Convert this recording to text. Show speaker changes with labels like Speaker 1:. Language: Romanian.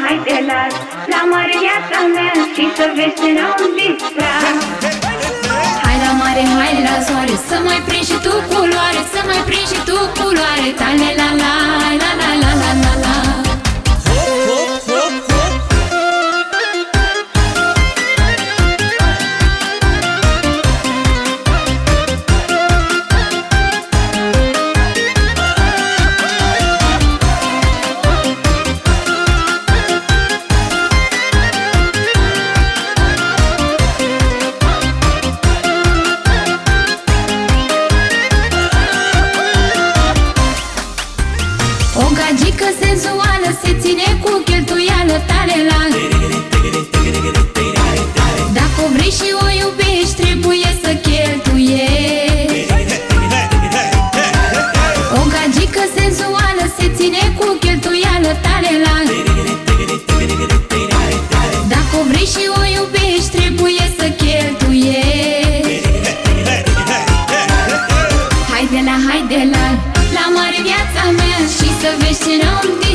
Speaker 1: haide la mare viața mea și să vezi ce n-am distrat.
Speaker 2: Hai la mare, hai la soare, să mai prinzi și tu culoare, să mai prinzi și tu culoare, tale la la la la la la la la. O gagică senzuală se ține cu cheltuială tale la. Dacă o vrei și o iubești, trebuie să cheltuiești. O gagică senzuală se ține cu cheltuială tale la. Dacă o vrei și o iubești, trebuie să cheltuiești. Haide la, la mare viața mea și să vezi ce n-am